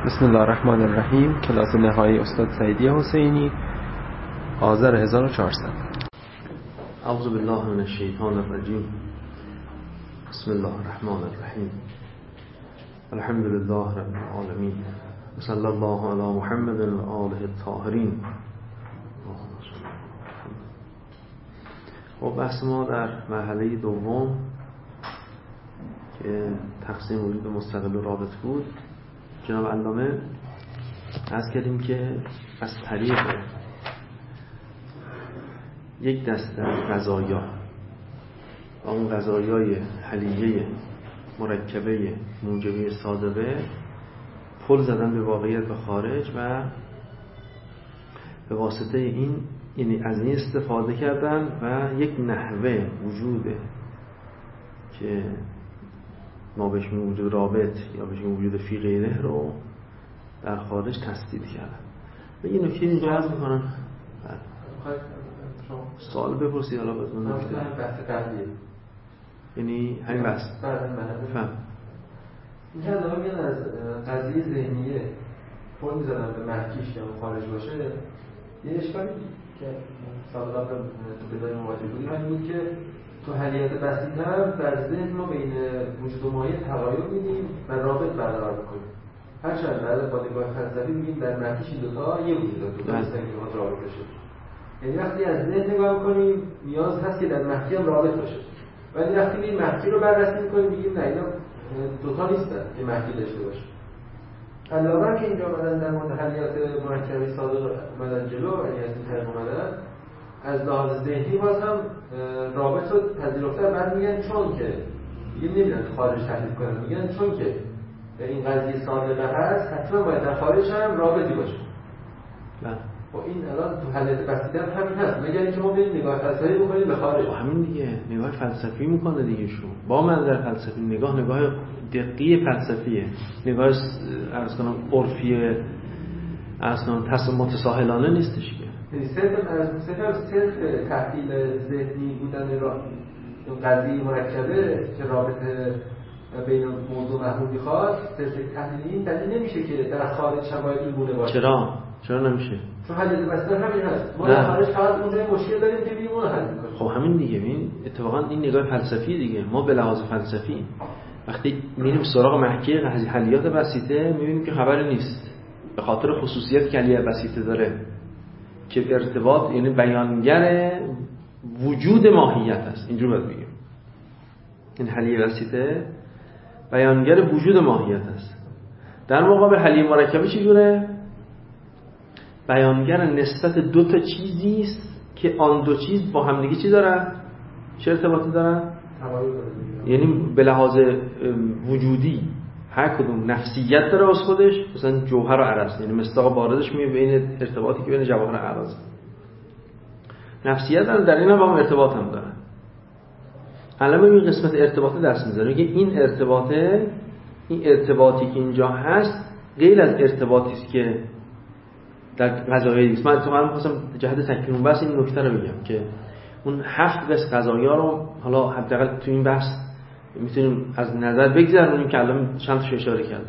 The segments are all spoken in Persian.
بسم الله الرحمن الرحیم. کلاس نهایی استاد سعیدی حسینی، آذر 1400. اعوذ بالله من الشیطان الرجیم. بسم الله الرحمن الرحیم. الحمد لله رب العالمین. صلی الله علی محمد و آله الطاهرین. خب بحث ما در مرحله دوم که تقسیم وجود مستقل و رابط بود، جناب علامه عرض کردیم که از طریق یک دسته از قضایا و اون قضایای حلیه مرکبه موجبه صادقه پل زدن به واقعیت و خارج و به واسطه این، یعنی از این استفاده کردن و یک نحوه وجوده که ما بهش میگیم وجود رابط یا بهش میگیم وجود فی غیره رو در خارج تثبیت کردن. و این نکته اینجا عرض میکنن سوال بپرسید حالا باز من نکته بحث قضیه، یعنی همین بحث فهم این که الان میان از قضیه ذهنیه پل میزنن به محکیش که خارج باشه. یه اشکالی که سال قبل تو بدای مواجه بودیم همین بود که تو حلیت بسیط هم در ذهن ما بین وجود و مایه تغایر میدیم و رابط برقرار میکنیم. هرچند در با نگاه فلسفی میگیم در محکیش این دوتا یه وجود داره، دوتا نیستن که باید رابط بشه. یعنی وقتی از ذهن نگاه میکنیم نیاز هست که در محکی هم رابط باشه، ولی وقتی میگیم محکی رو بررسی میکنیم میگیم نه اینا دوتا نیستن که محکی داشته باشه. علاوه که اینجا اومدن در مورد حلیت مرکبه صادق اومدن جلو، یعنی از این طریق اومدن از لحاظ ذهنی باز هم رابط رو پذیرفتن. بعد میگن چون که نمیدونن خارج تحلیل کنن، میگن چون که این قضیه صادقه هست حتما باید در خارج هم رابطی باشه. نه خب این الان تو حلیت بسیط هم همین هست، مگر اینکه ما بریم نگاه فلسفی بکنیم به خارج. همین دیگه نگاه فلسفی میکنه دیگه. شو با منظر فلسفی نگاه دقیق فلسفیه، نگاه عرض کنم عرفی، عرض کنم متساهلانه نیستش که. یعنی صرف تحلیل ذهنی بودن اون قضیه مرکبه که رابطه بین موضوع و محمول میخواد، صرف تحلیل این دلیل نمیشه که در خارج هم باید این گونه باشه. چرا نمیشه؟ چون حلیت بسیط همین هست. ما در خارج فقط اونجا مشکل داریم که بیمون حل میکنیم. خب همین دیگه. این اتفاقا این نگاه فلسفی دیگه. ما به لحاظ فلسفی وقتی میریم سراغ محکی حلیات بسیطه میبینیم که خبری نیست، به خاطر خصوصیت که حلیه بسیطه داره که ارتباط، یعنی بیانگر وجود ماهیت است. اینجور باید بگیم این حلیه بسیطه بیانگر وجود ماهیت است. در مقابل حلیه مرکبه چجوره؟ بیانگر نسبت دو تا چیزی است که آن دو چیز با هم دیگه چی دارن؟ چه ارتباطی دارن؟ یعنی به لحاظ وجودی هر کدوم نفسیت داره از خودش، مثلا جوهر و عرض، یعنی مصداق باردش میاد بین ارتباطی که بین جواهر و عرض نفسیت داره، در این هم با هم ارتباط هم داره. الان این قسمت ارتباطه درس میذاره، میگه این ارتباطی که اینجا هست غیر از ارتباطی است که در قضایای است. من می‌خواستم جهت تکمیل بحث این نکته رو بگم که اون 7 قسم قضایا رو حالا حداقل تو این بحث میتونیم از نظر بگذرونیم که الان چند تا اشاره کرده.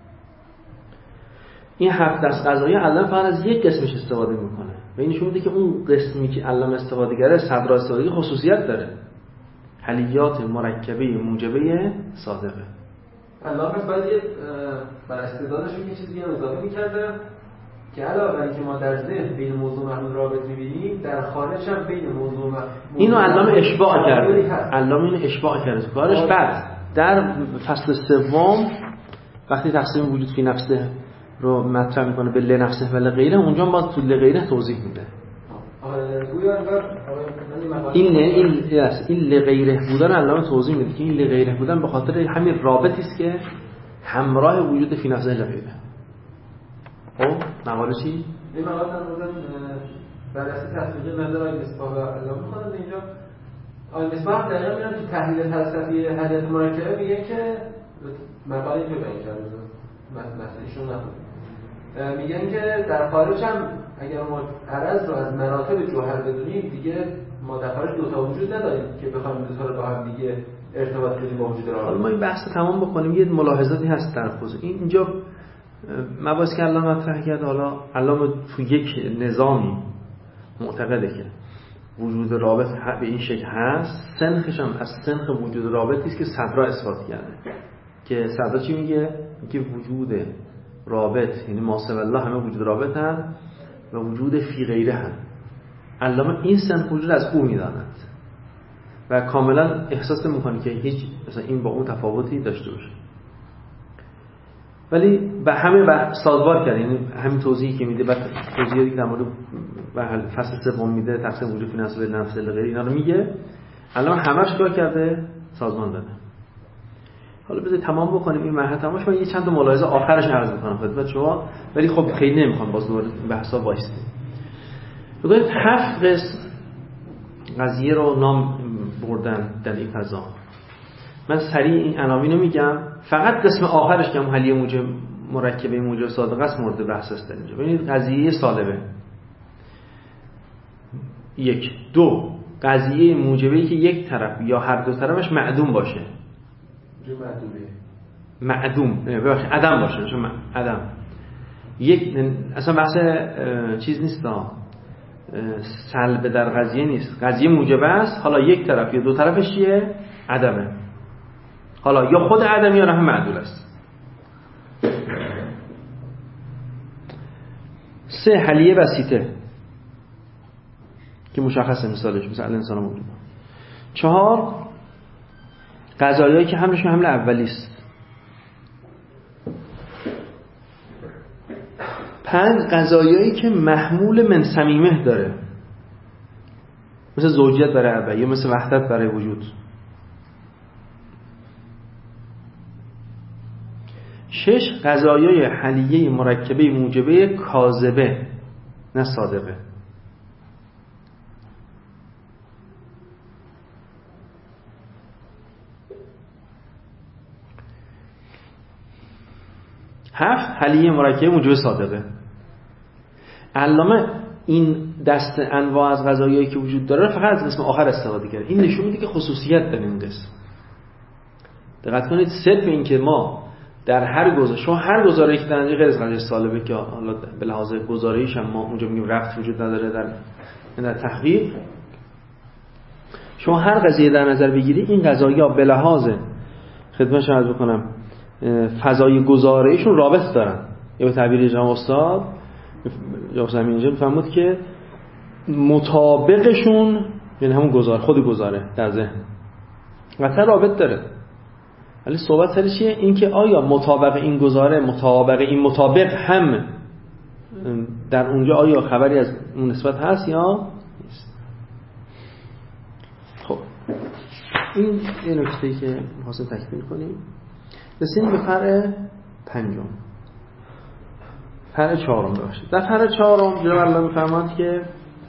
این 7 دست قضایا الان فقط از یک قسمش استفاده میکنه و این نشون میده که اون قسمی که الان استفاده کرده صدر استفاده خصوصیت داره، حلیات مرکبه موجبه صادقه. الان پس باید بر استعدادشون یه چیزی هم اضافه میکرده که علاوه بر اینکه ما در ذهن بین موضوع و محمول رابط می‌بینیم، در خارج هم بین موضوع و اینو علامه اشباع کرده. علامه اینو اشباع کرده تو کارش. بعد در فصل سوم وقتی تقسیم وجود فی نفسه رو مطرح میکنه به لنفسه و لغیره، اونجا باز تو لغیره توضیح میده. این لغیره بودن علامه توضیح میده که این لغیره بودن به خاطر همین رابطی است که همراه وجود فی نفسه لغیره. خب مقاله چی؟ این مقاله در مورد بررسی تطبیقی نظر آقای مصباح علامه می‌خوام. اینجا آقای مصباح دقیقاً میرن تو تحلیل فلسفی حلیت مرکبه میگه که مقاله اینجا بیان کرده مثلا ایشون نخوند، میگن که در خارج هم اگر ما عرض رو از مراتب جوهر بدونیم دیگه ما در خارج دو تا وجود نداریم که بخوایم دو تا رو با هم دیگه ارتباط بدیم با وجود رابطه. حالا ما این بحث تمام بکنیم. یه ملاحظاتی هست در خصوص اینجا مباحثی که علامه مطرح کرد، حالا علامه تو یک نظامی معتقده که وجود رابط به این شکل هست، سنخش هم از سنخ وجود رابطی است که صدرا اثبات کرده. که صدرا چی میگه؟ که وجود رابط یعنی ما سوی الله همه وجود رابط هم و وجود فی غیره هم. علامه این سنخ وجود از او میداند و کاملا احساس میکنه که هیچ مثلا این با اون تفاوتی داشته باشه، ولی به همه سازگار کرد. یعنی همین توضیحی که میده، بعد توضیحی که در مورد فصل سوم میده، تقسیم وجود فی نفس و نفس غیر، اینا رو میگه. الان همه‌اش کار کرده، سازمان داده. حالا بذارید تمام بکنیم این مرحله تمامش. من یه چند تا ملاحظه آخرش عرض میکنم خدمت شما، ولی خب خیلی نمیخوام باز دوباره بحثا وایسیم. ببینید 7 قسم قضیه رو نام بردن در این فضا. من سریع این عناوین رو میگم، فقط قسم آخرش که حلیه موجب مرکبه موجب صادقه است مورد بحث است در اینجا. ببینید قضیه سالبه 1 2 قضیه موجبه‌ای که یک طرف یا هر دو طرفش معدوم باشه. معدوم ببخشید عدم باشه، چون عدم یک اصلا بحث چیز نیست، سلب در قضیه نیست. قضیه موجبه است، حالا یک طرف یا دو طرفش چیه؟ عدمه. حالا یا خود عدم یا هم معدول است. 3 حلیه وسیطه که مشخصه مثالش مثل انسان موجود. 4 قضایایی که حملشون حمل اولی است. 5 قضایایی که محمول من صمیمه داره، مثل زوجیت برای ابد یا مثل وحدت برای وجود. 6 قضایای حلیه مرکبه موجبه کاذبه نه صادقه. 7 حلیه مرکبه موجبه صادقه. علامه این دست انواع از قضایایی که وجود داره فقط از قسم آخر استفاده کرده. این نشون میده که خصوصیت داره این قسم. دقت کنید، صرف این که ما در هر گزاره، شما هر گزاره‌ای که در غیر از قضیه سالبه که حالا به لحاظ گزاره‌ایش هم ما اونجا میگیم ربط وجود نداره در تحقیق، شما هر قضیه در نظر بگیری این قضایا به لحاظ خدمتش عرض بکنم فضای گزاره‌ایشون رابط دارن. یا به تعبیر جناب استاد جواب اینجا بفهمید که مطابقشون یعنی همون گزاره، خود گزاره در ذهن قطعا رابط داره. ولی صحبت سر چیه؟ این که آیا مطابق این گزاره مطابق این مطابق هم در اونجا آیا خبری از اون نسبت هست یا نیست. خب این یه نکته‌ای که حاصل تکمیل کنیم. رسیدیم به فرع 5، فرع 4 باشید. در فرع 4 جناب الله می‌فرماید که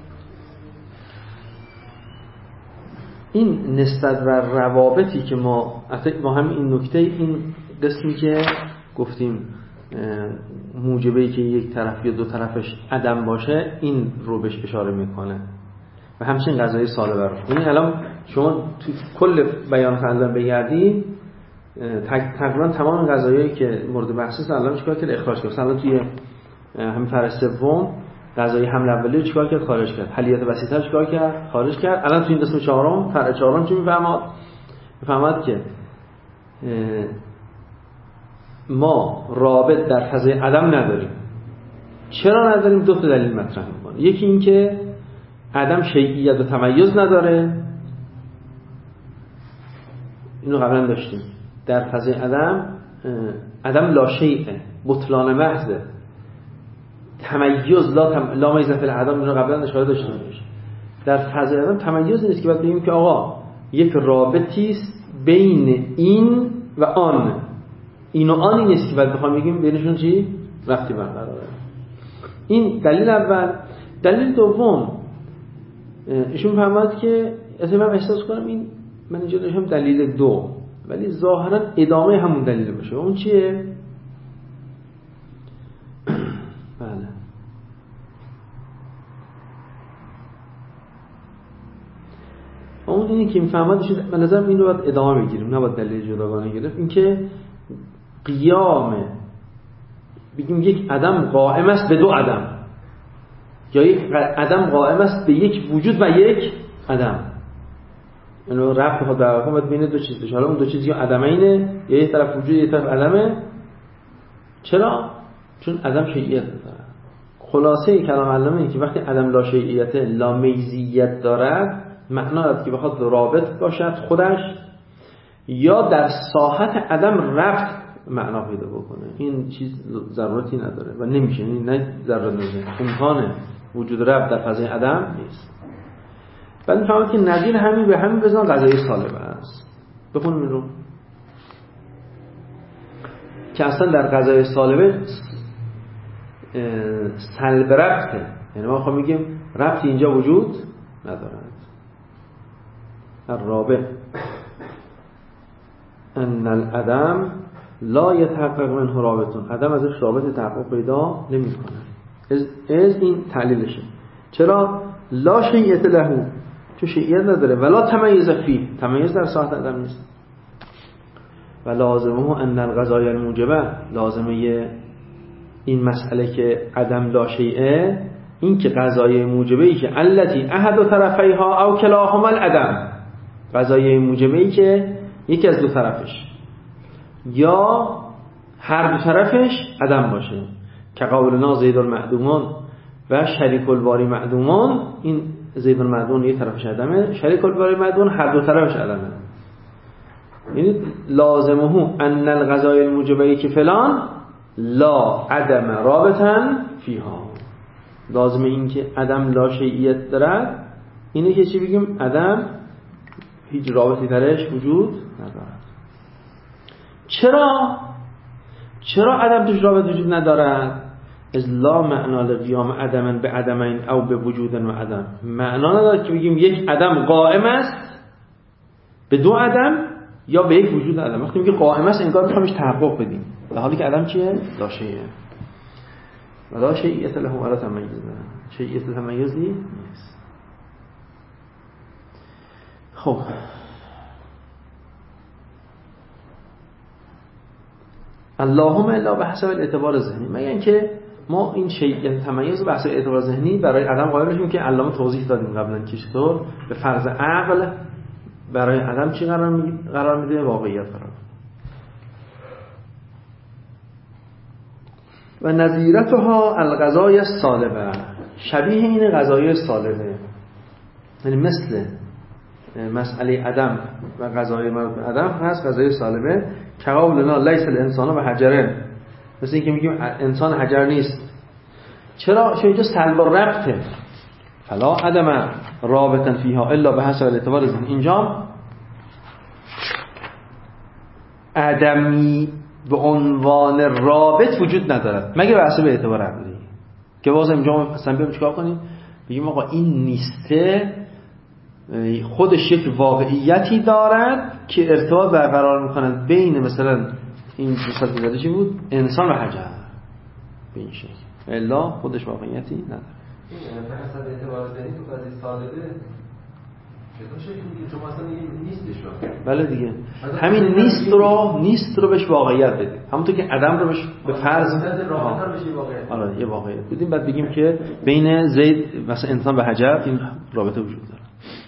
این نسبت و روابطی که ما همین این نکته، این قسمی که گفتیم موجبه‌ای که یک طرف یا دو طرفش عدم باشه، این رو بهش اشاره میکنه و همچنین قضایی سالبه رو. این الان شما تو کل بیانات علامه بگردید تقریبا تمام قضایایی که مورد بحث است علامه چیکار کرد؟ اخراج کرد. مثلا توی همین فرع سوم قضایی حمل اولیه چیکار کرد؟ خارج کرد. حلیت وسیطه چیکار کرد؟ خارج کرد. الان تو این قسم 4 فرع 4 چی میفهمد که ما رابط در فضای عدم نداریم. چرا نداریم؟ 2 تا دلیل مطرح میکنه. یکی این که عدم شیعیت و تمیز نداره، اینو قبلا داشتیم. در فضای عدم لا شیعه، بطلان محضه. تمیز لا میزه فی العدم، اینو قبلا اشاره داشتیم. در فضای عدم تمیز نیست که باید بگیم که آقا یک رابطی است بین این و آن. این و آنی نیست که باید بخوام بگیم بینشون چی؟ ربطی برقراره. این دلیل اول. دلیل دوم، ایشون فهمید که اصلا من احساس کنم این من اینجا داشتم دلیل 2، ولی ظاهرا ادامه همون دلیل باشه. اون چیه؟ بله، اون اینی که میفهمد شد. من نظرم این رو باید ادامه بگیریم، نباید دلیل جداگانه گرفت. این که قیام بگیم یک عدم قائم است به دو عدم، یا یک عدم قائم است به یک وجود و یک عدم. یعنی ربط خود در واقع بین دو چیز بشه. حالا اون دو چیز یا عدمینه، یا یک طرف وجود یک طرف عدمه. چرا؟ چون عدم شیعیت داره. خلاصه کلام علامه اینه که وقتی عدم لا شیعیت لا میزیت دارد، معنا دارد که بخواد رابط باشد خودش، یا در ساحت عدم ربط معنا پیدا بکنه. این چیز ضرورتی نداره و نمیشه، این نه ضرورت نداره، امکان وجود ربط در فضای عدم نیست. بعد میفهمید که نظیر همین به همین بزن قضایه سالبه است. بخونیم این رو که اصلا در قضایه سالبه سلب ربطه، یعنی ما خب میگیم ربطی اینجا وجود ندارد. الرابع ان العدم لا يتحقق منه رابطون، عدم ازش رابط تحقق پیدا نمیکنه. از این تعلیلشه. چرا؟ لا شیعیت له، چون شیعیت نداره، ولا تمیز فیه، تمیز در ساحت عدم نیست. و لازمه ان القضایا الموجبه، لازمه این مسئله که عدم لا شیعه، این که قضایای موجبه ای که التی احد طرفیها او کلاهما العدم، قضایای موجبه ای که یکی از دو طرفش یا هر دو طرفش عدم باشه، که قولنا زید المعدومان و شریک الباری معدومان. این زید المعدوم یک طرفش عدمه، شریک الباری معدوم هر دو طرفش عدمه. یعنی لازمه ان القضایا الموجبه که فلان لا عدم رابطا فیها، لازم این که عدم لا شیعیت دارد اینه که چی بگیم؟ عدم هیچ رابطی درش وجود ندارد. چرا عدم توش رابط وجود ندارد؟ از لا معنا لقیام عدم به عدمین او به وجود و عدم، معنا ندارد که بگیم یک عدم قائم است به دو عدم یا به یک وجود عدم. وقتی میگه قائم است انگار میخوامش تحقق بدیم، در حالی که عدم چیه؟ لا شیعه. ولا شیعیت له ولا تمیز، شیعیت تمیزی نیست. خب اللهم الا به حسب الاعتبار ذهنی، مگر اینکه ما این شیعیت تمیز به حسب اعتبار ذهنی برای عدم قائل بشیم که علامه توضیح دادیم قبلا که چطور به فرض عقل برای عدم چی قرار میده؟ واقعیت قرار. و نظیرتها القضایا السالبه، شبیه این قضایای سالبه، یعنی مثل مسئله عدم و قضای مربوط به عدم هست قضای سالبه. که قولنا لیس الانسان بحجره، مثل اینکه میگیم انسان حجر نیست. چرا؟ چون اینجا سلب ربطه، فلا عدم رابطا فیها الا به حسب الاعتبار ذهنی. اینجا عدمی به عنوان رابط وجود ندارد مگه به حسب اعتبار عقلی، که باز اینجا مثلا بیام چیکار کنیم؟ بگیم آقا این نیسته خودش یک واقعیتی دارد که ارتباط برقرار میکند بین مثلا این مثال که چی بود؟ انسان و حجر، به این شکل، الا خودش واقعیتی نداره. به حسب اعتبار ذهنی تو قضیه سالبه چطور شکل میگه؟ چون مثلا میگیم نیستش رو. بله دیگه، همین نیست رو بهش واقعیت بدیم، همونطور که عدم رو بهش به فرض یه واقعیت بدیم. بعد بگیم که بین زید مثلا انسان و حجر این رابطه وجود داره.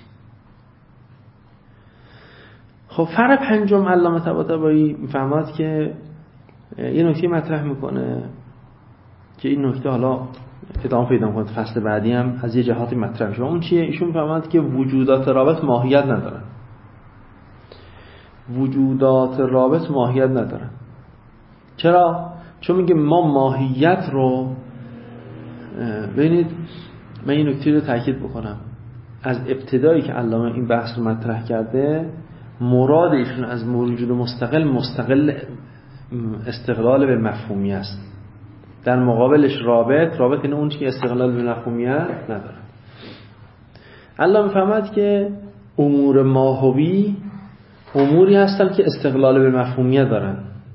خب فرق پنجم علامه طباطبایی میفهمد که یه نکته مطرح میکنه که این نکته حالا ادامه پیدا میکنه فصل بعدی هم از یه جهاتی مطرح میشه. اون چیه؟ ایشون میفهمد که وجودات رابط ماهیت ندارن. وجودات رابط ماهیت ندارن. چرا؟ چون میگه ما ماهیت رو ببینید، من این نکته رو تاکید بکنم، از ابتدایی که علامه این بحث رو مطرح کرده مراد ایشون از موجود مستقل استقلال به مفهومی است. در مقابلش رابط اینه اون که استقلال به مفهومیت نداره. علامه میفهمد که امور ماهوی اموری هستن که استقلال به مفهومیت دارن.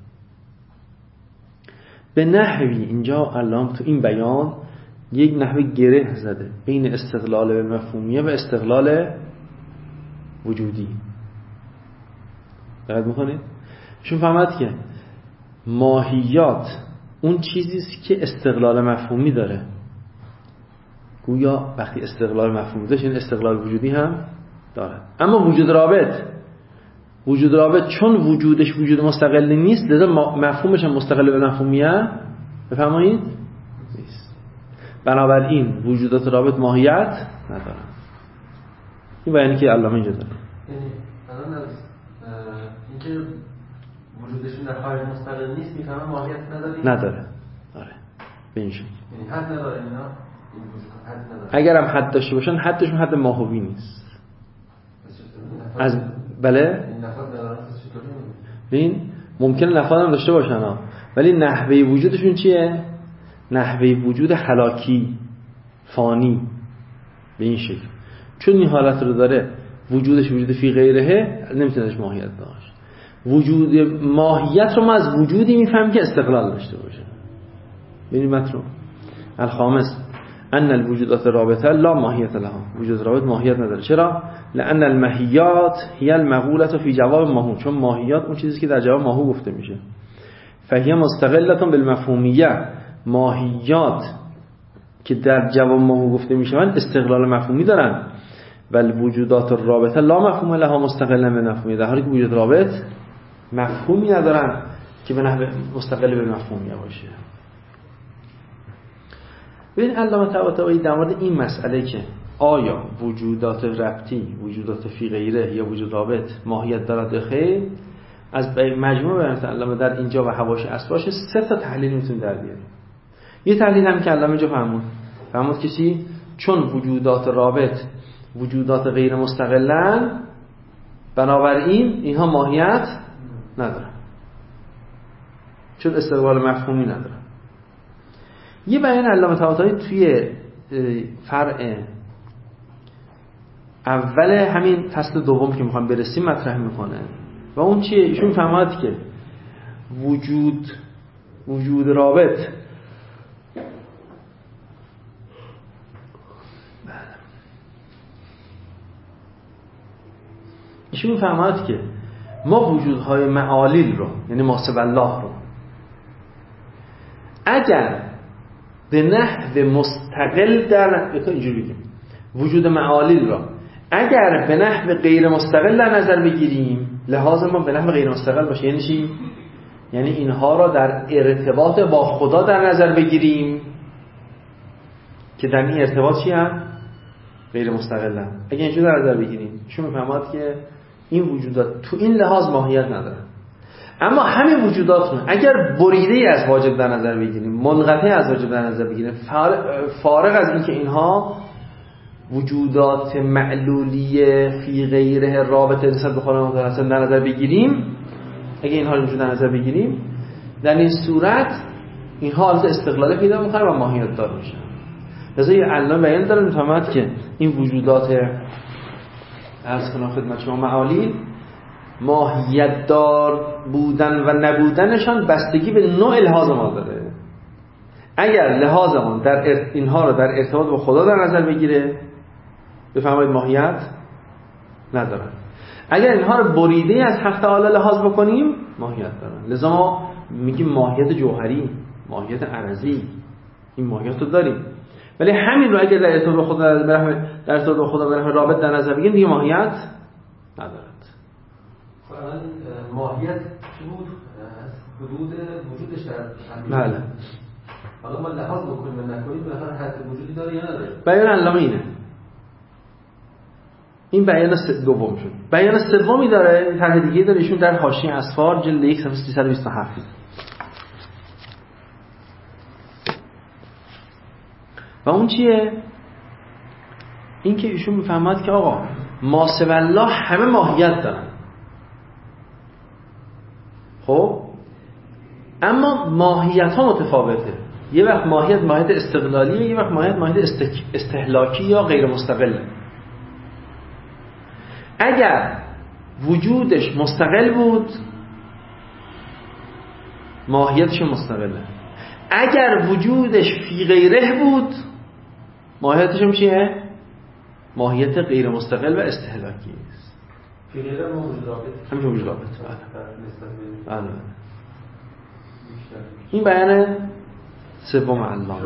به نحوی اینجا علامه تو این بیان یک نحوی گره زده بین استقلال به مفهومیه و استقلال وجودی. دقت میکنید؟ چون فهمد که ماهیات اون چیزی است که استقلال مفهومی داره. گویا وقتی استقلال مفهومی داشت این استقلال وجودی هم داره. اما وجود رابط چون وجودش وجود مستقلی نیست، لذا مفهومش هم مستقل به مفهومیه. بفرمایید نیست. بنابراین وجودات رابط ماهیت ندارن. این بیانی که علامه اینجا داره. یعنی الان از اینکه وجودشون در خارج مستقل نیست میفهمه ماهیت نداره. آره. به این شکل. یعنی حد نداره اینا. این وجود حد نداره. اگر هم حد داشته باشن حدشون حد ماهوی نیست. از بله؟ این نفاذ ندارن چطوری؟ ببین ممکنه نفاذ هم داشته باشن ها، ولی نحوه وجودشون چیه؟ نحوه وجود هلاکی، فانی، به این شکل. چون این حالت رو داره، وجودش وجود فی غیره، نمیتونه ازش ماهیت داشت. وجود ماهیت رو ما از وجودی میفهمیم که استقلال داشته باشه. ببینید متن الخامس ان الوجودات رابطه لا ماهیت لها. وجود رابط ماهیت نداره. چرا؟ لان الماهیات هی المقولة فی جواب ماهو. چون ماهیات اون چیزی که در جواب ماهو گفته میشه. فهی مستقلة بالمفهومیه. ماهیات که در جواب ماهو گفته میشن استقلال مفهومی دارن. ولی وجودات رابطه لا مفهوم لها مستقلا به مفهومی. در حالی که وجود رابط مفهومی ندارن که به نحو مستقل به مفهومیه باشه. ببین علامه طباطبایی در مورد این مسئله که آیا وجودات ربطی، وجودات فی غیره یا وجود رابط ماهیت دارد یا خیر، از مجموع بیان علامه در اینجا و حواشی اصلاش 3 تا تحلیل میتونیم در بیاریم. یه تحلیل هم که علامه اینجا فرمود که چی؟ چون وجودات رابط وجودات غیر مستقلن، بنابراین اینها ماهیت ندارن، چون استقلال مفهومی ندارن. یه بیان علامه طباطبایی توی فرع اول همین فصل دوم که میخوام برسیم مطرح میکنه و اون چیه؟ ایشون فهمید که وجود رابط ایشون فهمید که ما وجودهای معالیل رو، یعنی ما سوی الله رو، اگر به نحو مستقل در اینجوری بگیم وجود معالیل را اگر به نحو غیر مستقل در نظر بگیریم، لحاظ ما به نحو غیر مستقل باشه، یعنی چی؟ یعنی اینها را در ارتباط با خدا در نظر بگیریم که در این ارتباط چی هم؟ غیر مستقلن. اگه اینجوری در نظر بگیریم شما میفهمید که این وجودات تو این لحاظ ماهیت ندارن. اما همین وجودات رو اگر بریده از واجب در نظر بگیریم، منقطع از واجب در نظر بگیریم، فارغ از اینکه اینها وجودات معلولیه فی غیره رابطه نسبت به خدا متناسب در نظر بگیریم، اگه اینها رو اینجوری در نظر بگیریم، در این صورت اینها حالت استقلالی پیدا می‌کنه و ماهیت دار میشن. لذا یه علامه بیان داره می‌فهمد که این وجودات عرض کنم خدمت شما معالی ماهیت دار بودن و نبودنشان بستگی به نوع لحاظ ما داره. اگر لحاظمون در اینها رو در ارتباط با خدا در نظر بگیره، بفرمایید ماهیت ندارن. اگر اینها رو بریده از حق تعالی لحاظ بکنیم، ماهیت دارن. لذا ما میگیم ماهیت جوهری، ماهیت عرضی، این ماهیت رو داریم. ولی همین رو اگر در ارتباط با خدا به نحو رابط در نظر بگیریم، دیگه ماهیت ندارد. الان ماهیت چی بود؟ حدود وجودش در بله. حالا ما لحاظ بکنیم و نکنیم بالاخره حد وجودی داره یا نداره؟ بیان علامه اینه. این بیان دوم شد. بیان سومی داره، طرح دیگه داره، ایشون در حاشیه اسفار جلد 1 صفحه 327. و اون چیه؟ این که ایشون میفهمد که آقا ما سوی الله همه ماهیت دارن. خب اما ماهیت ها متفاوته. یه وقت ماهیت استقلالیه، یه وقت ماهیت استهلاکی یا غیر مستقله. اگر وجودش مستقل بود، ماهیتش مستقله. اگر وجودش فی غیره بود، ماهیتش هم چیه؟ ماهیت غیر مستقل و استهلاکی است. فی غیره ما وجود رابط. همین وجود رابط. بله. این بیان سوم علامه.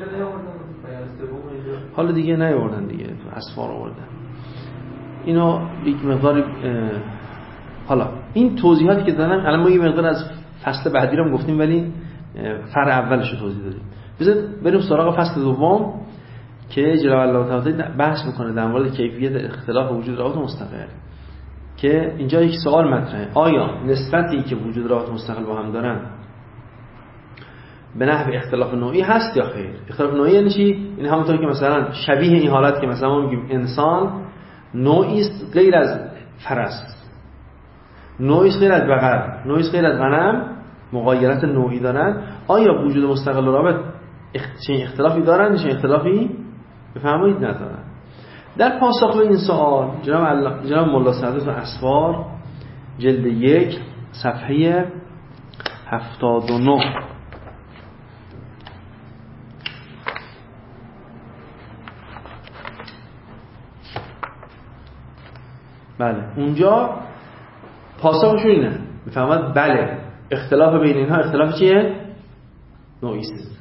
حالا دیگه نیاوردن دیگه، تو اسفار آوردن اینو یک مقدار. حالا این توضیحاتی که دادم الان ما یه مقدار از فصل بعدی رو هم گفتیم ولی فرع اولش رو توضیح دادیم. بذارید بریم سراغ فصل دوم که جلال الله تعالی بحث میکنه در مورد کیفیت اختلاف وجود روابط مستقل، که اینجا یک سوال مطرحه: آیا نسبتی که وجود روابط مستقل با هم دارن به نحو اختلاف نوعی هست یا خیر؟ اختلاف نوعی یعنی چی؟ این همونطور که مثلا شبیه این حالت که مثلا ما میگیم انسان نوعی است غیر از فرس، نوعی است غیر از بقر، نوعی است غیر از غنم، مغایرت نوعی دارن. آیا وجود مستقل و رابط چنین اختلافی دارن؟ چنین اختلافی بفرمایید ندارن. در پاسخ به این سوال جناب ملا سعادت اسفار جلد 1 صفحه 79 بله اونجا پاسخشون اینه، میفهمد بله اختلاف بین اینها اختلاف چیه؟ نوعی است.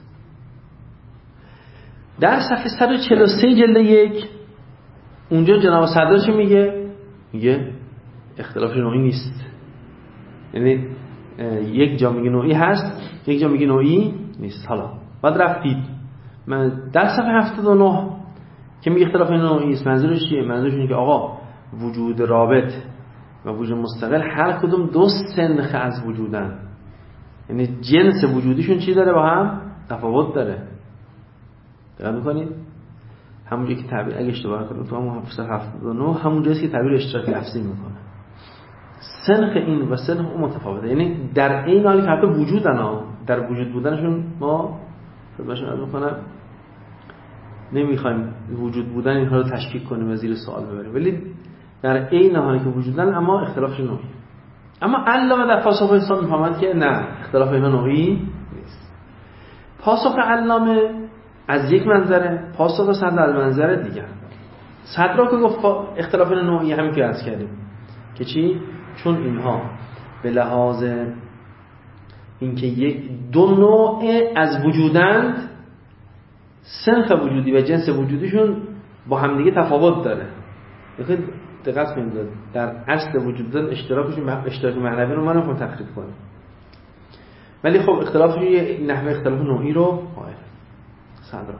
در صفحه 143 جلد 1 اونجا جناب صدر چه میگه؟ میگه اختلاف نوعی نیست. یعنی یک جا میگه نوعی هست، یک جا میگه نوعی نیست. حالا بعد رفتید من در صفحه 79 که میگه اختلاف نوعی است، منظورش چیه؟ منظورش اینه که آقا وجود رابط و وجود مستقل هر کدوم دو سنخ از وجودن، یعنی جنس وجودیشون چی داره؟ با هم تفاوت داره. دقت می‌کنید؟ همونجایی که تعبیر اگه اشتباه کنم تو همون 779 همونجاست که تعبیر اشتراک لفظی میکنه. سنخ این و سنخ اون متفاوته، یعنی در این حالی که حتی وجودن در وجود بودنشون ما خدمتشون عرض میکنم نمیخوایم وجود بودن اینها رو تشکیک کنیم و زیر سوال ببریم، ولی در این حالی که وجودن اما اختلافش نوعی. اما علامه در پاسخ انسان میفهمد که نه اختلاف اینا نوعی نیست. پاسخ علامه از یک منظره، پاسخ صدر از منظر دیگر. صدر که گفت اختلاف نوعی همین که عرض کردیم که چی؟ چون اینها به لحاظ اینکه یک دو نوع از وجودند، سنخ وجودی و جنس وجودیشون با همدیگه تفاوت داره. بخاطر دقت کنید در اصل وجود دارن اشتراکشون اشتراک معنوی رو ما نمیخوام تخریب کنیم، ولی خب اختلافش یه نحوه اختلاف نوعی رو قائل صدر.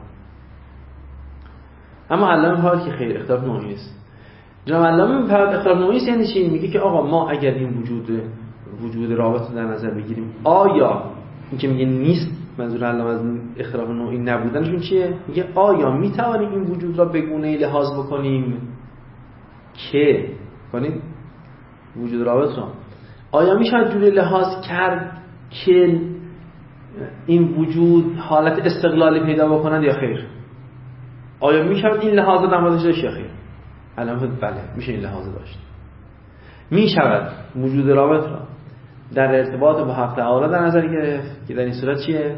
اما علامه حال که خیر اختلاف نوعی است. جناب علامه فقط اختلاف نوعی است یعنی چی؟ میگه که آقا ما اگر این وجود رابط رو در نظر بگیریم، آیا این که میگه نیست، منظور علامه از اختلاف نوعی نبودنشون چیه؟ میگه آیا میتوانیم این وجود را به گونه‌ای لحاظ بکنیم که وجود رابط را آیا میشه جوری لحاظ کرد که این وجود حالت استقلالی پیدا بکنند یا خیر؟ آیا میشه این لحاظ رو در موردش داشت یا خیر؟ علامه بله میشه این لحاظ داشت. میشود وجود رابط را در ارتباط با حق تعالی در نظر گرفت که در این صورت چیه؟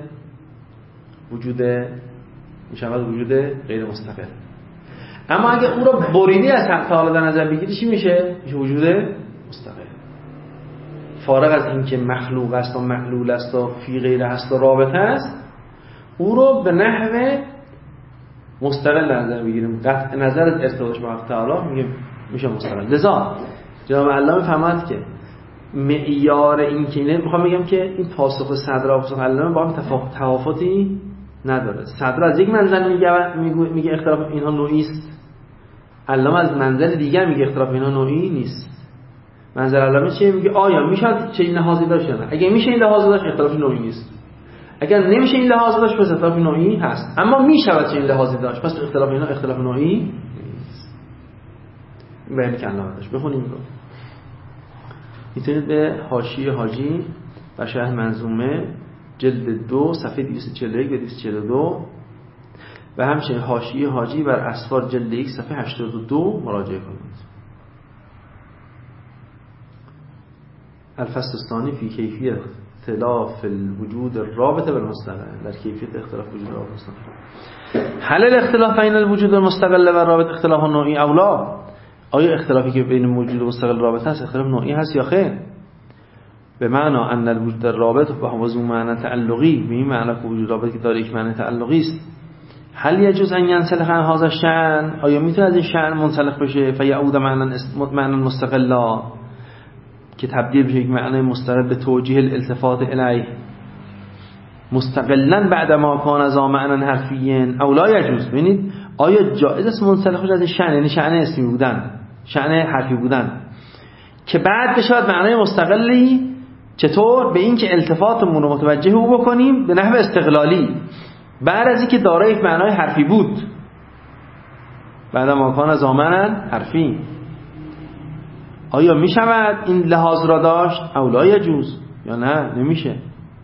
میشود وجود غیر مستقل. اما اگه اون رو بریدی از حق تعالی در نظر بگیری چی میشه؟ میشه وجود مستقل. فارغ از این که مخلوق است و معلول است و فی غیره هست و رابطه است، او رو به نحو مستقل در نظر بگیریم. قطع نظر از ارتباطش با حق تعالی میگیم میشه مستقل. لذا جناب علامه فهمد که معیار این که اینه، میخوام بگم که این پاسخ صدر و پاسخ علامه با هم تفاوتی نداره. صدر از یک منظر میگه اختلاف اینها نوعی است، علامه از منظر دیگر میگه اختلاف اینها نوعی نیست. منظر علامه چیه؟ میگه آیا میشه چه این لحاظی داشت یا نه؟ اگه میشه این لحاظ داشت اختلاف نوعی نیست، اگر نمیشه این لحاظ داشت پس اختلاف نوعی هست. اما میشود چه این لحاظی داشت پس اختلاف اینا اختلاف نوعی نیست. بیان که علامه داشت بخونیم رو میتونید به حاشیه حاجی و شرح منظومه جلد 2 صفحه 241 و 242 و همچنین حاشیه حاجی بر اسفار جلد 1 صفحه 82 مراجعه کنید. الفصل الثانی فی کیفیت اختلاف الوجود الرابطه بالمستقل، در کیفیت اختلاف وجود رابطه مستقل. هل الاختلاف بین الوجود المستقل و رابط اختلاف نوعی اولا؟ آیا اختلافی که بین موجود مستقل رابطه است اختلاف نوعی هست یا خیر؟ به معنی ان الوجود الرابط و هو ذو معنی تعلقی، به این معنی که وجود رابط که داره یک معنی تعلقی است. هل یجوز ان ینسلخ عن هذا الشأن، آیا میتونه از این شأن منسلخ بشه؟ فیعود معنی مستقلا، که تبدیل بشه یک معنی مستقل به توجیه الالتفات الیه مستقلا بعد ما کان ذا معنی حرفی او لا یجوز. ببینید آیا جایز است منسلخ بشه از این شأن، یعنی شأن اسمی بودن، شأن حرفی بودن، که بعد بشه معنی مستقلی؟ چطور؟ به این که التفاتمون رو متوجه او بکنیم به نحو استقلالی بعد از اینکه دارای یک معنای حرفی بود، بعد ما کان ذا معنی حرفی. آیا می شود این لحاظ را داشت؟ او لا یجوز، یا نه نمیشه.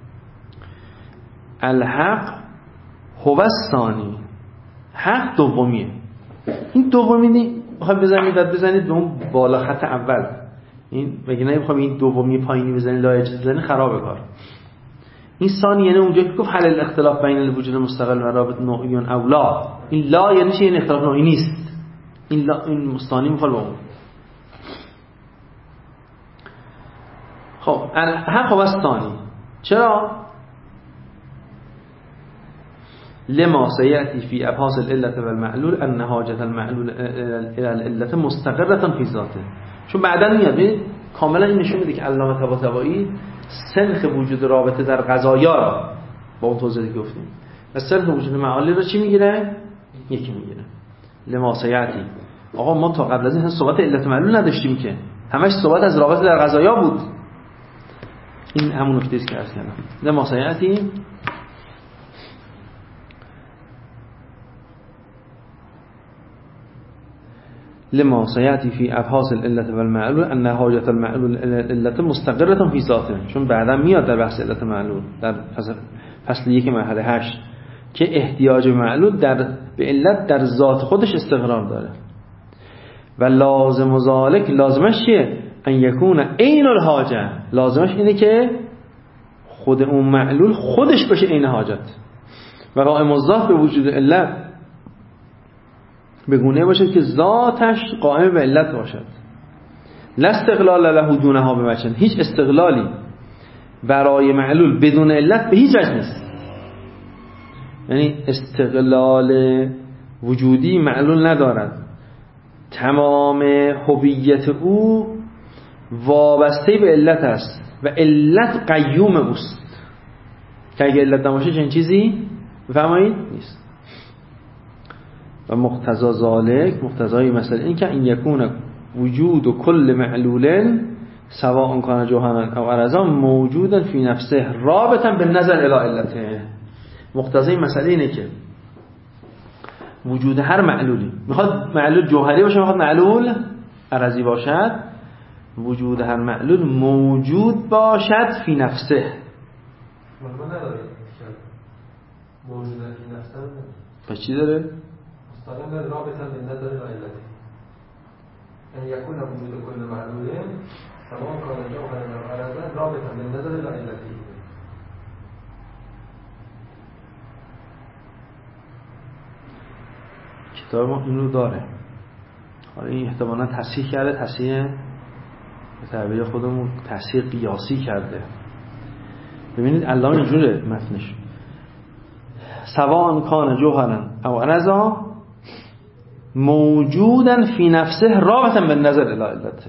الحق هو الثانی، حق دومیه. این دومی بخوام بزنید به اون بالا خط اول، این بگی نه بخوام این دومی پایینی بزنید لا یجوز بزنید خرابه کار. این ثانی یعنی اونجا که گفت حل الاختلاف بین الوجود مستقل و رابط نوعی او لا، این لا یعنی چه؟ این اختلاف نوعی نیست. این لا، این ثانی میخواد با اون. خب حق هو الثانی، چرا؟ لما سيأتي في أبحاث العلة والمعلول أن حاجة المعلول إلى العلة مستقرة في ذاته. چون بعداً میاد کاملا این نشون میده که علامه طباطبایی سلخ وجود رابطه در قضایا را با اون توضیحی که گفتیم و سلخ وجود معالی را چی میگیره؟ یکی میگیره. لما سيأتي، آقا ما تا قبل از این صحبت علت معلول نداشتیم که، همش صحبت از رابطه در قضایا بود. این همون نکته است که عرض کردم. لما سيأتي لما سيأتي في أبحاث العلة والمعلول أن حاجة المعلول العلة مستقرة في ذاته. چون بعدا میاد در بحث علت معلول در فصل 1 مرحله 8 که احتیاج معلول به علت در ذات خودش استقرار داره و لازم ذلك، لازمش چیه؟ ان یکون عین الحاجه، لازمش اینه که خود اون معلول خودش بشه عین حاجت و قائم الذات به وجود علت بگونه باشه که ذاتش قائم به علت باشد. لا استقلال له دونها به وجه، هیچ استقلالی برای معلول بدون علت به هیچ وجه نیست. یعنی استقلال وجودی معلول ندارد، تمام هویت او وابسته به علت است و علت قیوم اوست که اگه علت نباشه چنین چیزی بفرمایید نیست. و مقتضا ذالک، مقتضای مسئله این که این یکون وجود و کل معلول سواء کان جوهرا او عرضا موجودا فی نفسه رابطا به نظر الی علته. مقتضای مسئله اینه که وجود هر معلولی، میخواد معلول جوهری باشه میخواد معلول عرضی باشد، وجود هر معلول موجود باشد فی نفسه. ما نداره موجود فی نفسه. پس چی داره؟ مستقیم رابطا به نظر علتی. ان یکون وجود کل معلول سواء کان جوهرا او عرضا رابطا به نظر علتی. کتاب ما این رو داره. حالا این احتمالاً تصحیح کرده، تصحیح به تعبیر خودمون تصحیح قیاسی کرده. ببینید علامه اینجوره متنش، سواء کان جوهرا او عرضا موجودا فی نفسه رابطا به نظر الی علته.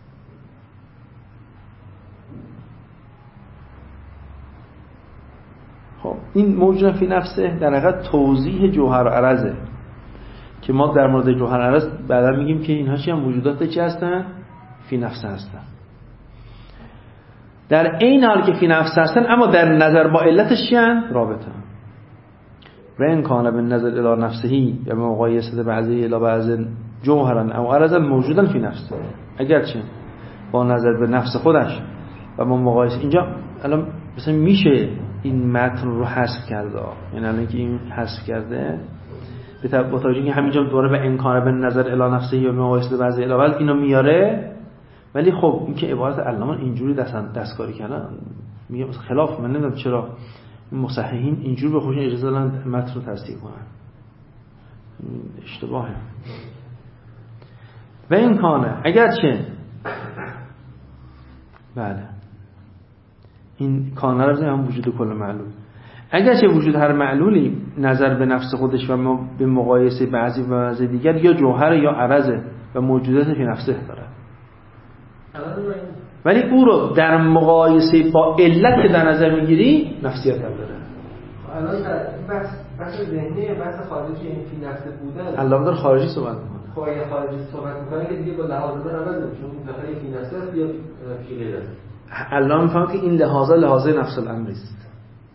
خب این موجودا فی نفسه در حقیقت توضیح جوهر و عرضه که ما در مورد جوهر و عرض بعدا میگیم که اینها چی هم وجودات چی هستن؟ فی نفسه هستن. در این حال که فی نفسه هستن اما در نظر با علتش چی هستن؟ رابطه. و این کانه به نظر الی نفسهی یا به مقایسه بعضی الی بعض جوهرا او عرضا موجودا فی نفسه، اگرچه با نظر به نفس خودش و با مقایسه. اینجا الان مثلا میشه این متن رو حذف کرده، یعنی الان که این حذف کرده با توجه که همینجا دوره به انکار به نظر الی نفسه یا به مقایسه بعضی الی بعض اینو میاره، ولی خب این که عبارت علامه اینجوری دستکاری کردن میگه خلاف. من نمیدونم چرا مصححین اینجور به خودشون اجازه دادن متن رو تصحیح کنن، اشتباهه. و این کانه اگرچه بله این کانه رو هم وجود کل معلول. اگرچه وجود هر معلولی نظر به نفس خودش و به مقایسه بعضی و بعضی دیگر یا جوهر یا عرضه و موجودات فی نفسه داره، ولی او رو در مقایسه با علت که در نظر میگیری نفسیت هم داره. الان در بحث ذهنی بحث خارجی این فی نفسه بودن علامه داره خارجی صحبت میکنه. خب اگه خارجی صحبت میکنه که دیگه با لحاظ من عوض میشه، چون داخل فی نفسه است یا فی غیر است. علامه میفهمه که این لحاظ نفس الامر است.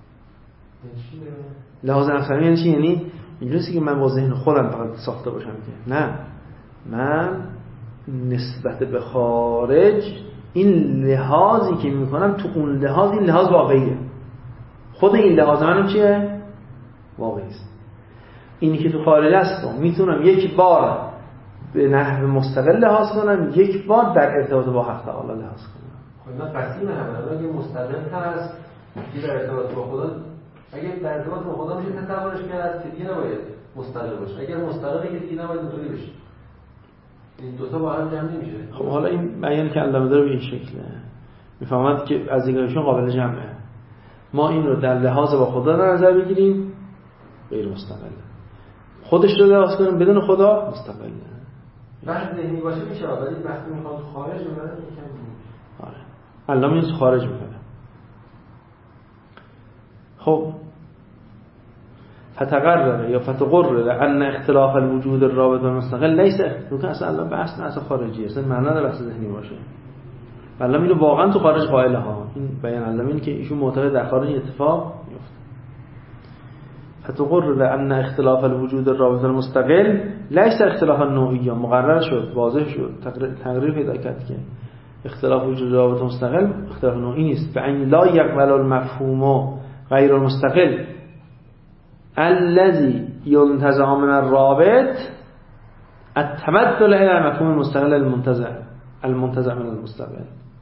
لحاظ نفس الامر یعنی چی؟ یعنی اینجوریه که من با ذهن خودم فقط ساخته باشم که نه، من نسبت به خارج این لحاظی که میکنم تو اون لحاظ این لحاظ واقعیه. خود این لحاظ منم چیه؟ واقعی است. اینی که تو خارج است میتونم یک بار به نحو مستقل لحاظ کنم، یک بار در ارتباط با حق تعالی لحاظ کنم. خب اینا قسیم همه. اگه مستقل هست که در ارتباط با خدا، اگه در ارتباط با خدا میشه تصورش کرد که دیگه نباید مستقل باشه. اگر مستقله که دیگه نباید اونطوری بشه. این دوتا با هم جمع نمیشه. خب حالا این بیان که علامه داره به این شکله، میفهمد که از دیگرشون قابل جمعه. ما این رو در لحاظ با خدا در نظر بگیریم غیر مستقله، خودش رو لحاظ کنیم بدون خدا مستقله. بحث ذهنی باشه میشه، ولی وقتی میخواد خارج ببره یکم آره علامه این خارج میکنه. خب فتقرر یا فتقرر ان اختلاف الوجود الرابط والمستقل لیس، که اصلا علامه بحث نه اصلا خارجی، اصلا معنا نداره بحث ذهنی باشه. علامه اینو واقعا تو خارج قائله ها. این بیان علامه این که ایشون معتقد در خارج اتفاق میفته. فتقرر ان اختلاف الوجود الرابط والمستقل لیس اختلاف نوعی، مقرر شد، واضح شد، تقریر پیدا کرد که اختلاف وجود رابط مستقل اختلاف نوعی نیست. فان لا يقبل المفهوم غیر المستقل الذي ينتزع من الرابط التبدل الى المفهوم المستقل المنتزع من المستقل.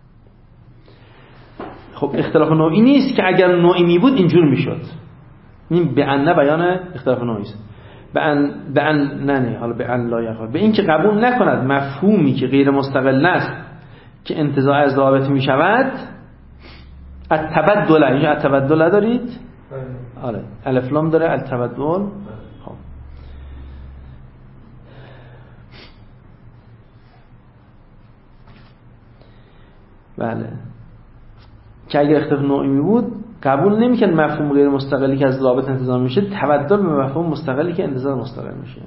خب اختلاف نوعی نیست که اگر نوعی می بود اینجور میشد. این به ان بیان اختلاف نوعی است. به ان نه حالا به ان لا یقبل، به این که قبول نکند مفهومی که غیر مستقل است که انتزاع از رابط می شود. التبدل، اینجا التبدل دارید؟ آره الف لام داره التبدل. خب بله، که اگر اختلاف نوعی می بود قبول نمی‌کرد مفهوم غیر مستقلی که از رابط انتزاع میشه تبدل به مفهوم مستقلی که انتزاع مستقل میشه.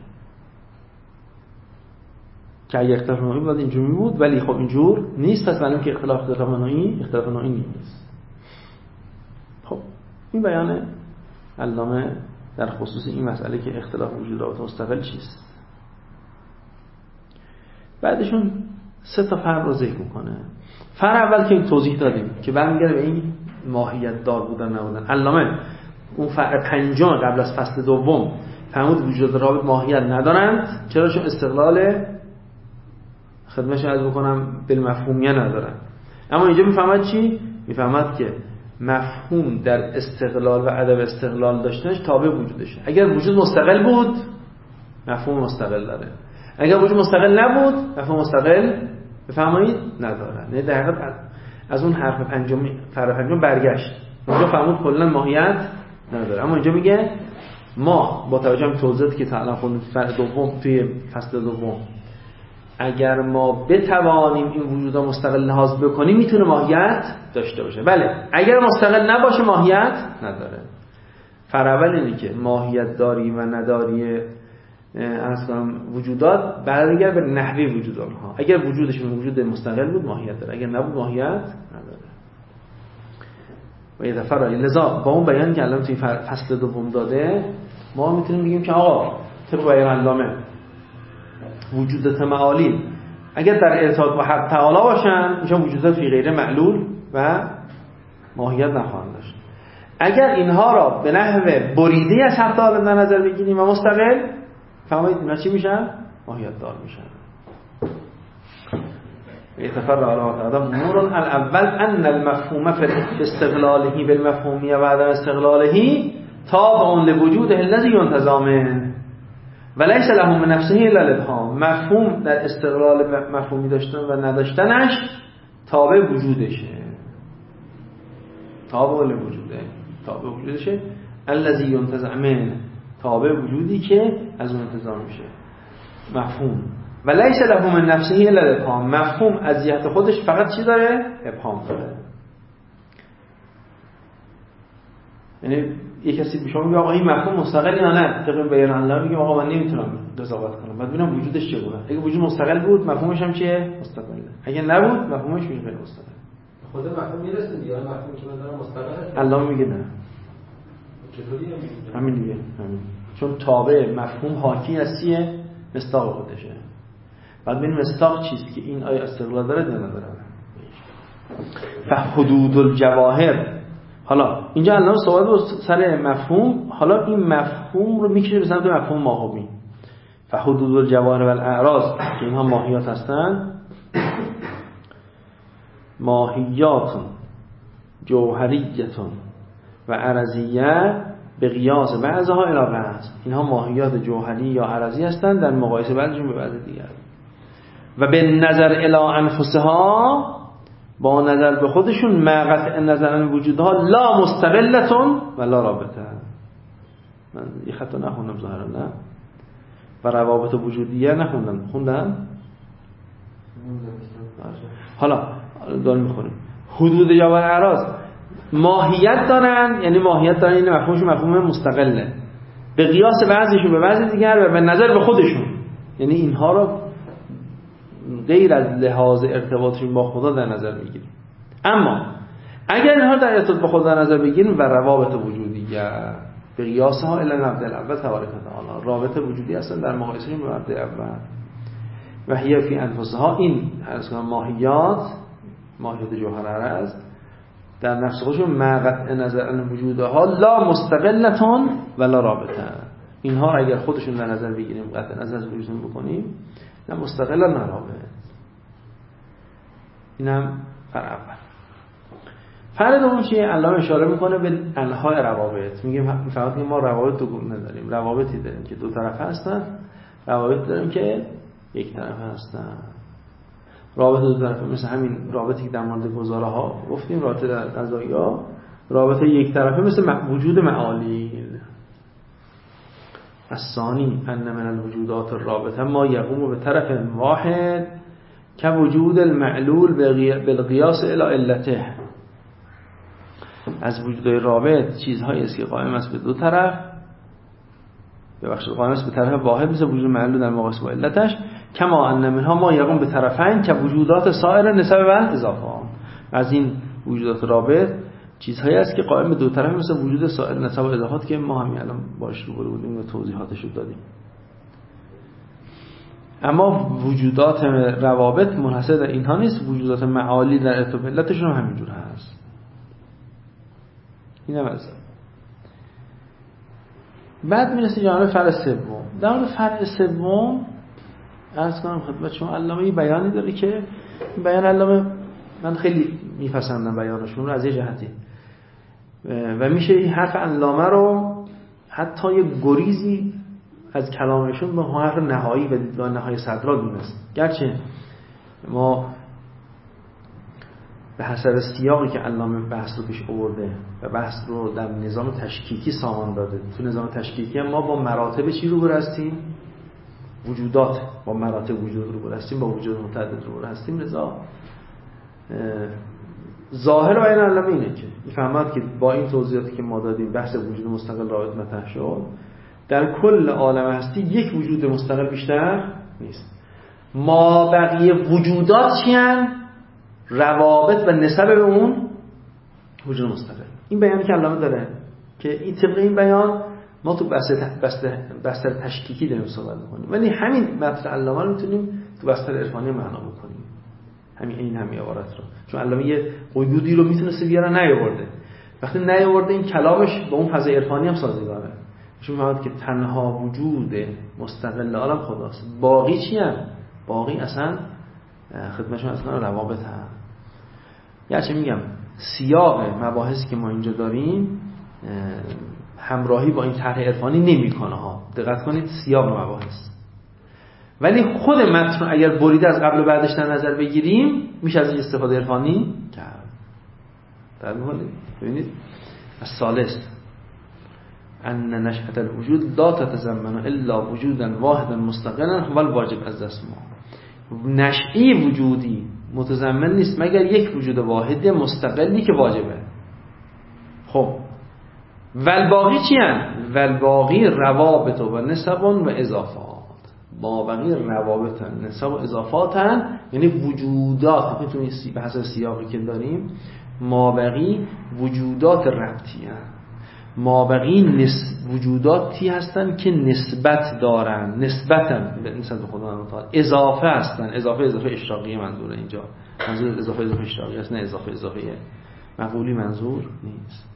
که اگر اختلاف نوعی بود اینجور می بود، ولی خب اینجور نیست. پس معلومه که اختلاف نوعی نیست. خب این بیان علامه در خصوص این مسئله که اختلاف وجود رابط مستقل چیست. بعدشون سه تا فرع رو ذکر میکنه. فرع اول که این توضیح دادیم که برمیگرده به این ماهیت دار بودن نبودن. علامه اون فرع پنجم قبل از فصل دوم فرمود وجود رابط ماهیت ندارند. چرا؟ چون استقلال خدمتش عرض بکنم بالمفهومیه ندارن. اما اینجا میفهمد چی؟ میفهمد که مفهوم در استقلال و عدم استقلال داشتنش تابع وجودشه. اگر وجود مستقل بود مفهوم مستقل داره، اگر وجود مستقل نبود مفهوم مستقل بفهمید نداره. نه در حقیقت از اون حرف فرع پنجم برگشت. اونجا فهمود کلا ماهیت نداره، اما اینجا میگه ما با توجه به توضیحاتی که تعالی خوندیم فرع دوم توی فصل دوم، اگر ما بتوانیم این وجودا مستقل لحاظ بکنیم میتونه ماهیت داشته باشه. بله اگر مستقل نباشه ماهیت نداره. فرع اول اینه که ماهیت داری و نداری اصلا وجودات برمیگرده به نحوی وجود آنها. اگر وجودشون وجود مستقل بود ماهیت داره، اگر نبود ماهیت نداره. و یتفرع، لذا با اون بیان که الان توی فصل دوم داده ما میتونیم بگیم که آقا طبق بیان علامه وجودات معالی اگر در ارتباط با حق تعالی باشن میشن وجودات فی غیر معلول و ماهیت نخواهند داشت. اگر اینها را به نحو بریده از حق تعالی در نظر بگیریم و مستقل، فهمید اینا چی میشن؟ ماهیت دار میشن. يتفرع على هذا امور. الاول ان المفهوم في استقلاله بالمفهوميه و عدم استقلاله تابع لوجوده الذي ينتزع منه وليس له من نفسه الا الابهام. مفهوم در استقلال مفهومی داشتن و نداشتنش تابع وجودشه. تابع لوجوده، تابع وجودشه الذی ينتزع منه، تابع وجودی که از اون انتزاع میشه. مفهوم و لیس له من نفسه الا الابهام، مفهوم از جهت خودش فقط چی داره؟ ابهام داره. یعنی یک کسی به شما میگه آقا این مفهوم مستقل یا نه، طبق بیان الله میگه آقا من نمیتونم قضاوت کنم، بعد ببینم وجودش چگونه. اگه وجود مستقل بود مفهومش هم چیه؟ مستقله. اگه نبود مفهومش میشه غیر مستقل. خود مفهوم میرسه دیگه، مفهومی که من دارم مستقله. الله میگه نه. چطوری میگه؟ همین دیگه، همین. چون تابع مفهوم حاکی از چیه؟ مصداق خودشه. بعد ببین مصداق چیست که این آیا استقلال داره یا نداره. فحدود الجواهر. حالا اینجا الله صحبت رو سر مفهوم، حالا این مفهوم رو میکشه به سمت مفهوم ماهوی. فحدود الجواهر و الاعراض که اینها ماهیات هستند، ماهیات جوهریتون و عرضیه به قیاس بعضها الی بعض، اینها ماهیات جوهری یا عرضی هستند در مقایسه بعضشون به بعض دیگر. و به نظر الی انفسها، با نظر به خودشون، مقطع نظر وجودها لا مستقلتون و لا رابطه. من این خطا نخوندم ظاهرا، نه؟ و روابط وجودیه نخوندم، خوندم؟ حالا داریم میخونیم. حدود جواهر اعراض ماهیت دارن، یعنی ماهیت دارن، این مفهومشون مفهوم مستقله به قیاس بعضیشون به بعضی دیگر و به نظر به خودشون، یعنی اینها رو غیر از لحاظ ارتباطشون با خدا در نظر میگیریم. اما اگر اینها در ارتباط با خدا در نظر بگیریم و روابط وجودیه به قیاسها الی المبدأ الاول تبارک و تعالی، رابط وجودی هستن در مقایسه با مبدأ اول. و هی فی انفسها، این ماهیات جوهر عرض در نفس خودشون مقطع نظر وجودها لا مستقلتون و لا رابطه، اینها اگر خودشون در نظر بگیریم، قطع نظر از وجودشون بکنیم، نه مستقل نه رابط. اینم فرع اول. فرع دوم چیه؟ علامه اشاره میکنه به انواع روابط. میگه فقط که ما روابط دو گونه نداریم، روابطی داریم که دو طرفه هستن، روابط داریم که یک طرفه هستن. رابطه دو طرفه مثل همین رابطی که در مورد گزاره ها گفتیم، رابطه در قضایی ها. رابطه یک طرفه مثل وجود معالی. الثانی ان من الوجودات الرابطه ما یقوم به طرف واحد که وجود المعلول بالقیاس الی علته. از وجودهای رابط چیزهایی است که قائم است به دو طرف، قائم است به طرف واحد مثل وجود معلول در مقایسه با علتش. کما ان منها ما یقوم به طرفین که وجودات سایر نسب و اضافه. از این وجودات رابط چیزهایی است که قائم به دو طرف مثل وجود سایر نسب و اضافات که ما همین الان باش روبرو بودیم و توضیحاتش رو دادیم. اما وجودات روابط منحصر در اینها نیست، وجودات معالی در ارتباط علتشون هم همینجور هست. اینم از بعد میرسه جانب فرع سوم. در مورد فرع سوم عرض کنم خدمت شما، علامه یه بیانی داره که این بیان علامه من خیلی میپسندم بیانشون رو از یه جهتی، و میشه این حرف علامه رو حتی یه گریزی از کلامشون به حرف نهایی و دیدگاه نهایی صدرا دونست. گرچه ما به حسب سیاقی که علامه بحث رو پیش آورده و بحث رو در نظام تشکیکی سامان داده، تو نظام تشکیکی هم ما با مراتب چی رو هستیم؟ وجودات، با مراتب وجود رو هستیم، با وجود متعدد رو هستیم. لذا ظاهر بیان علامه اینه که میفهمد که با این توضیحاتی که ما دادیم بحث وجود مستقل رابط مطرح شد. در کل عالم هستی یک وجود مستقل بیشتر نیست. ما بقیه وجودات چیان؟ روابط و نسب به اون وجود مستقل. این بیانی که علامه داره که این طبق این بیان ما تو بستر تشکیکی داریم صحبت می‌کنیم، ولی همین متن علامه رو میتونیم تو بستر عرفانی معنا بکنیم، همین عبارت رو، چون علامه یه قیودی رو میتونسته بیاره نیاورده. وقتی نیاورده این کلامش با اون فضای عرفانی هم سازگاره، چون میگه که تنها وجود مستقل عالم خداست، باقی چی هم؟ باقی اصلا خدمتشون اصلا روابط هم. یعنی میگم سیاق مباحثی که ما اینجا داریم همراهی با این طرح عرفانی نمیکنه ها، دقت کنید سیاق مباحث، ولی خود متن اگر بریده از قبل و بعدش در نظر بگیریم میشه از این استفاده عرفانی کرد. در حال ببینید الثالث ان نشأة الوجود لا تتضمن الا وجودا واحدا مستقلا هو الواجب از اسمه. نشئی وجودی متضمن نیست مگر یک وجود واحد مستقلی که واجبه. خب والباقی چی هست؟ والباقی روابط و نسب و اضافات. باقی روابط نسب و اضافات هست، یعنی وجودات میتونید به حسب سیاقی که داریم مابقی وجودات ربطی هست، مابقی وجوداتی هستن که نسبت دارن، نسبتن به نسبت خدا تعالی، اضافه هستن. اضافه اشتراقی منظوره اینجا، منظور اضافه اشتراقی است، نه اضافه مقولی منظور نیست.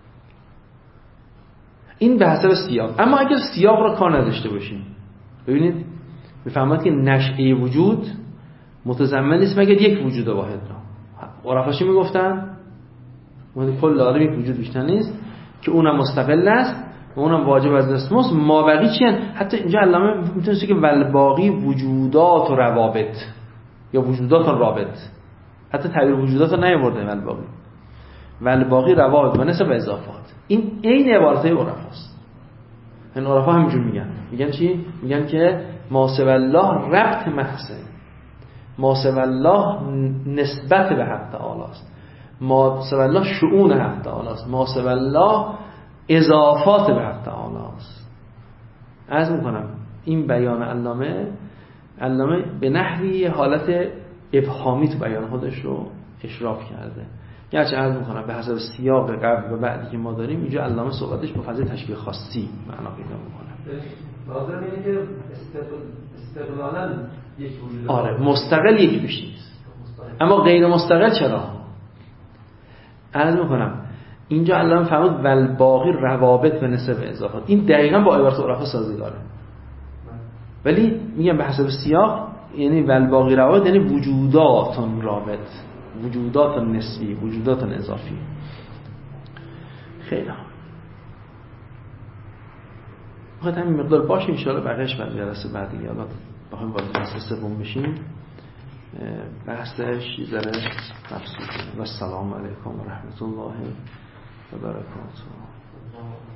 این به حسب سیاق. اما اگر سیاق را کار نداشته باشیم، ببینید میفهمید که نشأه وجود متضمن نیست مگر یک وجود واحد را. عرفا چی میگفتن؟ کل عالم یک وجود بیشتر نیست که اونم مستقل است و اونم واجب از اسم است. مابقی چی هست؟ حتی اینجا علامه میتونه که والباقی وجودات و روابط یا وجودات و رابط، حتی تعبیر وجودات رو نیاورده والباقی روابط و نسب و اضافات. این عین عبارت عرفاست. این عرفا همینجور میگن چی؟ میگن که ما سوی الله ربط محض، ما سوی الله نسبت به حق تعالی است، ما سوی الله شؤون حق تعالی است، ما سوی الله اضافات به حق تعالی است. عرض میکنم این بیان علامه به نحوی حالت ابهامی تو بیان خودش رو اشراف کرده. گرچه عرض میکنم به حسب سیاق قبل و بعدی که ما داریم اینجا علامه صحبتش با فضای تشبیه خاصی معنا پیدا میکنه. لازم اینه که استقلالا یک وجود، آره مستقل یک بیش نیست. اما غیر مستقل چرا؟ عرض میکنم اینجا علامه فرمود والباقی روابط و نسب اضافات. این دقیقاً با عبارت عرفا سازگاره، ولی میگم به حسب سیاق، یعنی والباقی روابط یعنی وجودات رابط، وجودات نسبی، وجودات اضافی. خیلی وقت همین مقدار باشه ان شاء الله بقیه‌اش بعد جلسه بعدی حالا بخوایم وارد جلسه سوم بشیم بحثش یه ذره تفصیلی. و السلام علیکم و رحمت الله و برکاته.